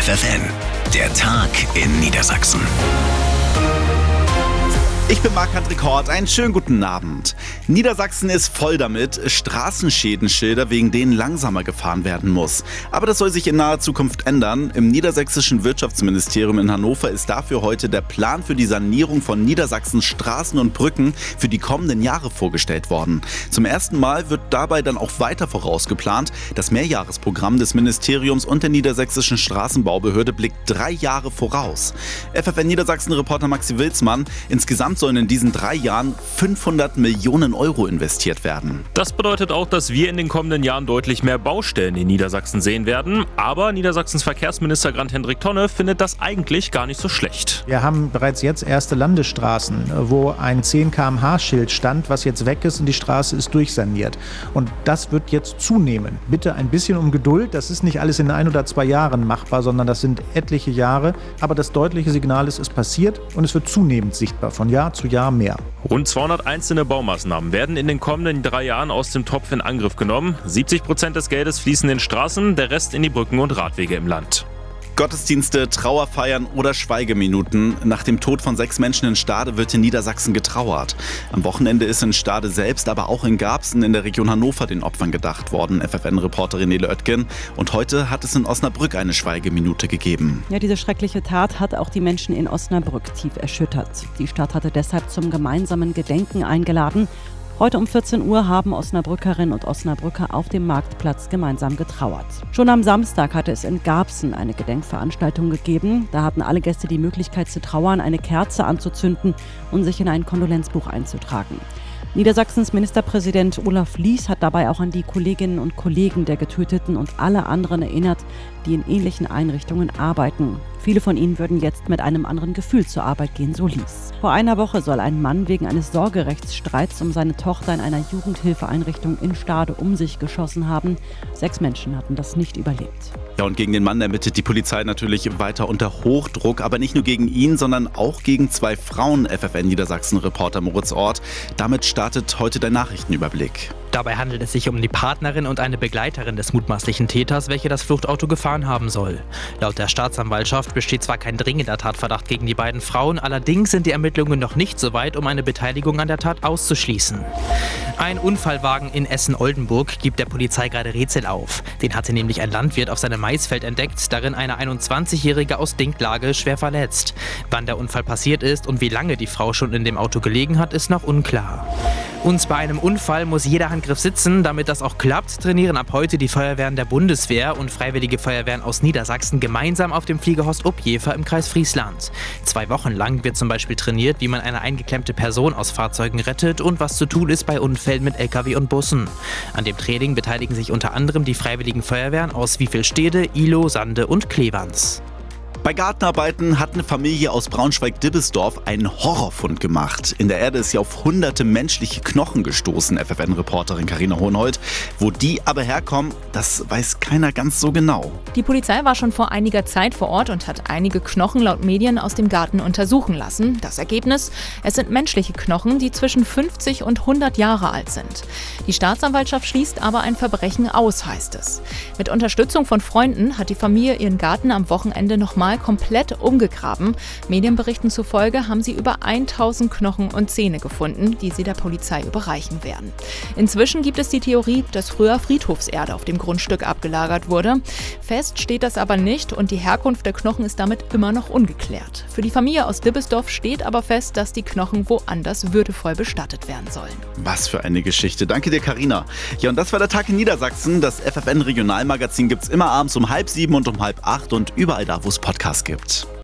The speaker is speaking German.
FFN, der Tag in Niedersachsen. Ich bin Marc-André Kort, einen schönen guten Abend. Niedersachsen ist voll damit, Straßenschädenschilder, wegen denen langsamer gefahren werden muss. Aber das soll sich in naher Zukunft ändern. Im niedersächsischen Wirtschaftsministerium in Hannover ist dafür heute der Plan für die Sanierung von Niedersachsens Straßen und Brücken für die kommenden Jahre vorgestellt worden. Zum ersten Mal wird dabei dann auch weiter vorausgeplant. Das Mehrjahresprogramm des Ministeriums und der niedersächsischen Straßenbaubehörde blickt 3 Jahre voraus. FFN Niedersachsen-Reporter Maxi Wilsmann, insgesamt sollen in diesen 3 Jahren 500 Millionen Euro investiert werden. Das bedeutet auch, dass wir in den kommenden Jahren deutlich mehr Baustellen in Niedersachsen sehen werden. Aber Niedersachsens Verkehrsminister Grant-Hendrik Tonne findet das eigentlich gar nicht so schlecht. Wir haben bereits jetzt erste Landesstraßen, wo ein 10 km/h-Schild stand, was jetzt weg ist und die Straße ist durchsaniert. Und das wird jetzt zunehmen. Bitte ein bisschen um Geduld. Das ist nicht alles in 1 oder 2 Jahren machbar, sondern das sind etliche Jahre. Aber das deutliche Signal ist, es passiert und es wird zunehmend sichtbar, von Jahr zu Jahr mehr. Rund 200 einzelne Baumaßnahmen werden in den kommenden 3 Jahren aus dem Topf in Angriff genommen. 70% des Geldes fließen in Straßen, der Rest in die Brücken und Radwege im Land. Gottesdienste, Trauerfeiern oder Schweigeminuten. Nach dem Tod von 6 Menschen in Stade wird in Niedersachsen getrauert. Am Wochenende ist in Stade selbst, aber auch in Garbsen in der Region Hannover den Opfern gedacht worden, FFN-Reporterin Nele Oetgen. Und heute hat es in Osnabrück eine Schweigeminute gegeben. Ja, diese schreckliche Tat hat auch die Menschen in Osnabrück tief erschüttert. Die Stadt hatte deshalb zum gemeinsamen Gedenken eingeladen. Heute um 14 Uhr haben Osnabrückerinnen und Osnabrücker auf dem Marktplatz gemeinsam getrauert. Schon am Samstag hatte es in Garbsen eine Gedenkveranstaltung gegeben. Da hatten alle Gäste die Möglichkeit zu trauern, eine Kerze anzuzünden und sich in ein Kondolenzbuch einzutragen. Niedersachsens Ministerpräsident Olaf Lies hat dabei auch an die Kolleginnen und Kollegen der Getöteten und alle anderen erinnert, die in ähnlichen Einrichtungen arbeiten. Viele von ihnen würden jetzt mit einem anderen Gefühl zur Arbeit gehen, so Lies. Vor einer Woche soll ein Mann wegen eines Sorgerechtsstreits um seine Tochter in einer Jugendhilfeeinrichtung in Stade um sich geschossen haben. 6 Menschen hatten das nicht überlebt. Ja, und gegen den Mann ermittelt die Polizei natürlich weiter unter Hochdruck, aber nicht nur gegen ihn, sondern auch gegen 2 Frauen, FFN Niedersachsen-Reporter Moritz Ort. Damit startet heute der Nachrichtenüberblick. Dabei handelt es sich um die Partnerin und eine Begleiterin des mutmaßlichen Täters, welche das Fluchtauto gefahren haben soll. Laut der Staatsanwaltschaft besteht zwar kein dringender Tatverdacht gegen die beiden Frauen, allerdings sind die Ermittlungen noch nicht so weit, um eine Beteiligung an der Tat auszuschließen. Ein Unfallwagen in Essen-Oldenburg gibt der Polizei gerade Rätsel auf. Den hatte nämlich ein Landwirt auf seinem Maisfeld entdeckt, darin eine 21-Jährige aus Dinklage schwer verletzt. Wann der Unfall passiert ist und wie lange die Frau schon in dem Auto gelegen hat, ist noch unklar. Und bei einem Unfall muss jeder Handgriff sitzen. Damit das auch klappt, trainieren ab heute die Feuerwehren der Bundeswehr und Freiwillige Feuerwehren aus Niedersachsen gemeinsam auf dem Fliegerhorst Objever im Kreis Friesland. 2 Wochen lang wird zum Beispiel trainiert, wie man eine eingeklemmte Person aus Fahrzeugen rettet und was zu tun ist bei Unfällen mit LKW und Bussen. An dem Training beteiligen sich unter anderem die Freiwilligen Feuerwehren aus Wiefelstede, Ihlow, Sande und Klevans. Bei Gartenarbeiten hat eine Familie aus Braunschweig-Dibbesdorf einen Horrorfund gemacht. In der Erde ist sie auf hunderte menschliche Knochen gestoßen, FFN-Reporterin Carina Hohenhold. Wo die aber herkommen, das weiß keiner ganz so genau. Die Polizei war schon vor einiger Zeit vor Ort und hat einige Knochen laut Medien aus dem Garten untersuchen lassen. Das Ergebnis? Es sind menschliche Knochen, die zwischen 50 und 100 Jahre alt sind. Die Staatsanwaltschaft schließt aber ein Verbrechen aus, heißt es. Mit Unterstützung von Freunden hat die Familie ihren Garten am Wochenende nochmal komplett umgegraben. Medienberichten zufolge haben sie über 1000 Knochen und Zähne gefunden, die sie der Polizei überreichen werden. Inzwischen gibt es die Theorie, dass früher Friedhofserde auf dem Grundstück abgelagert wurde. Fest steht das aber nicht und die Herkunft der Knochen ist damit immer noch ungeklärt. Für die Familie aus Dibbesdorf steht aber fest, dass die Knochen woanders würdevoll bestattet werden sollen. Was für eine Geschichte. Danke dir, Carina. Ja, und das war der Tag in Niedersachsen. Das FFN Regionalmagazin gibt's immer abends um 6:30 und um 7:30 und überall da, wo es Podcasts gibt.